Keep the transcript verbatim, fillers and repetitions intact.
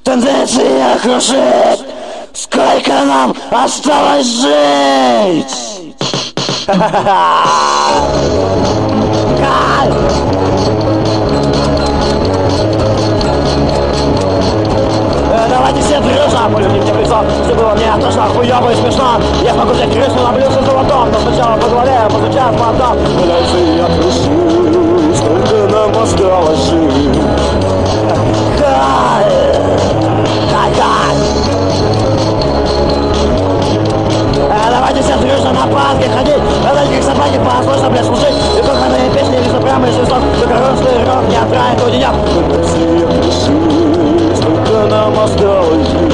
Тенденция крушит. Сколько нам осталось жить? Давайте все дружно, полюбим мне в лицо. Все было мне тошно, хуёво и смешно. Я смогу взять крышу на блюдце золотом, но сначала по голове, постучав мандом. Тенденция крушит. Сколько нам осталось жить? Хай, хай, хай. Давайте все дружно на панке ходить. Давайте как собаки послушно, блядь, слушать. И кухонные песни, лишь прямо из листов. Только русский рок не отравит у денёк. Тенденция крушит. Сколько нам осталось жить?